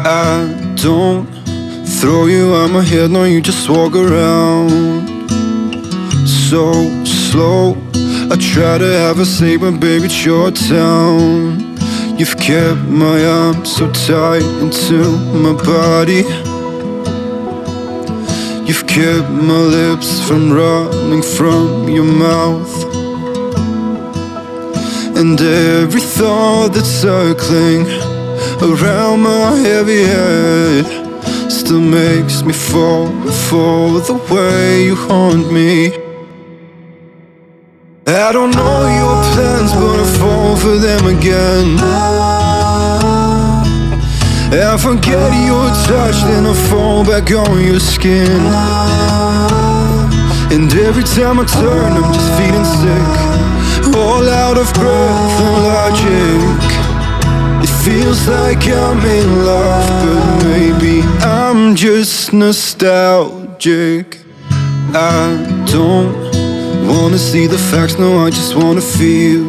I don't throw you out my head, no, you just walk around so slow. I try to have a say, but baby, it's your town. You've kept my arms so tight into my body. You've kept my lips from running from your mouth. And every thought that's circling around my heavy head still makes me fall for the way you haunt me. I don't know your plans, but I fall for them again. I forget your touch, then I fall back on your skin. And every time I turn, I'm just feeling sick, all out of breath and logic. It feels like I'm in love, but maybe I'm just nostalgic. I don't wanna see the facts, no, I just wanna feel.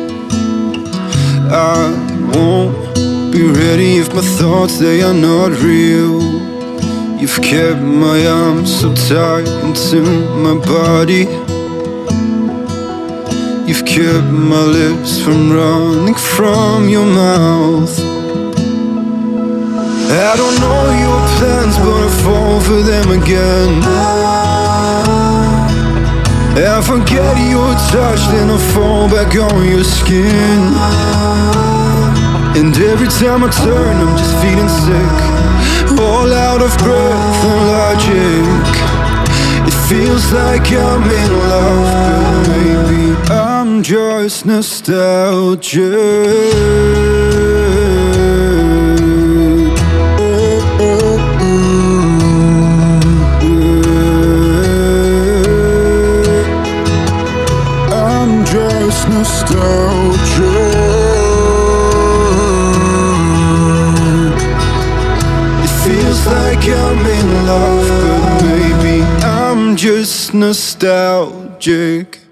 I won't be ready if my thoughts, they are not real. You've kept my arms so tight into my body. You've kept my lips from running from your mouth. I don't know your plans, but I fall for them again. I forget your touch, then I fall back on your skin. And every time I turn, I'm just feeling sick, all out of breath and logic. It feels like I'm in love, but maybe I'm just nostalgic. Just nostalgic. It feels like I'm in love, but maybe I'm just nostalgic.